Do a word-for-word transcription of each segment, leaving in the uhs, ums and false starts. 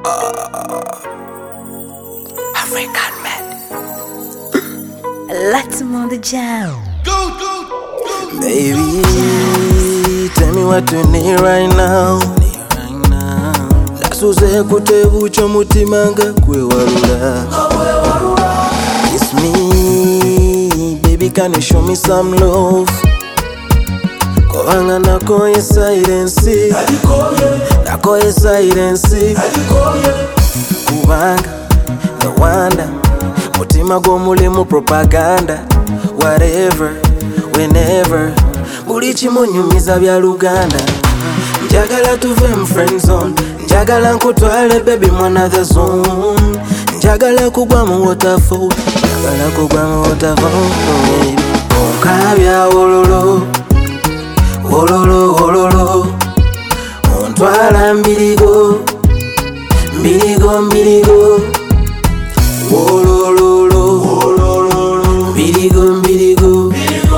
African man. Let's move the jam. Go, go, go. Baby, tell me what you need right now. Lasuze kutebucha mutimanga kwewarura. It's me, baby, can you show me some love? Kovanga nakoye silence, nakoye silence. Kubanga, no wonder, mutima go mulimu propaganda. Whatever, whenever, bulichi munyumiza bya Luganda. Njagala tuve mu friend zone, njagala nkutwale baby mu another zone. Njagala kugwa mu waterfall, njagala kugwa mu waterfall, baby. Onkabya wololo, wololo, wololo. Ontwala mbirigo, mbirigo, mbirigo. Wololo, wololo, mbirigo, mbirigo.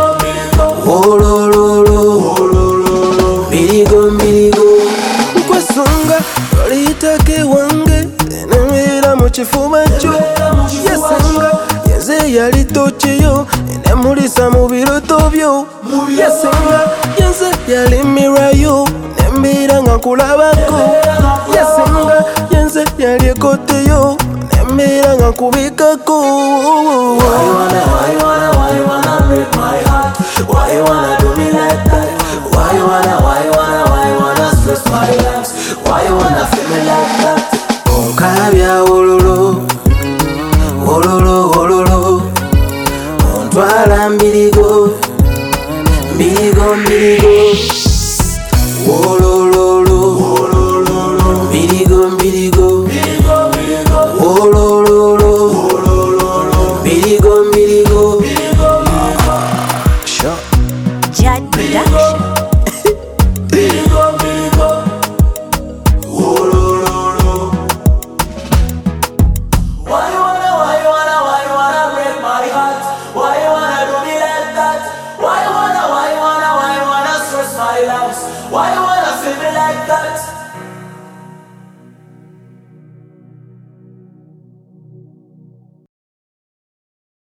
Wololo, mbirigo, mbirigo. Ukwesonga, olitake wange, enemira mu kifuba kyo. Yesenga, yenze yali tochiyo, enemulisa mu biroto byo. Yesenga, yenze yali mirayo, nembira nga kulabako. Yesenga, yenze yali ekoteyo, nembira nga kubikako. Why you wanna, why you wanna, why you wanna break my heart? Why you wanna do me like that? Why you wanna, why you wanna, why you wanna stress my life? Why you wanna feel me like that? Onkabya wololo, wololo, wololo. Ontwala mbirigo, mbirigo, mbirigo. Wololo, mbirigo, mbirigo. Wololo, mbirigo, mbirigo. Sure. Jad Production. Why you wanna, why you wanna, why you wanna break my heart? Why you wanna do me like that? Why you wanna, why you wanna, why you wanna stress my life? Why you wanna feel me like that?